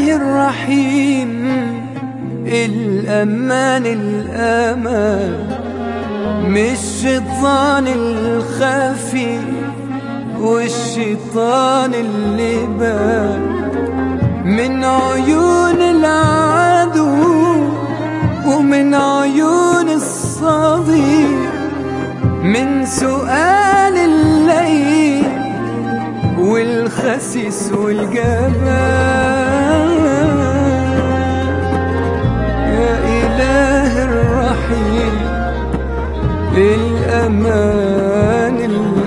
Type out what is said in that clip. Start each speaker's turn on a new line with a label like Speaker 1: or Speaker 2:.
Speaker 1: الرحيم، الأمان الأمان، مش الشيطان الخفي والشيطان اللي بان من عيون العدو ومن عيون الصديق، من سؤال الليل والخسيس والجبان. يا إله الرحيم، الأمان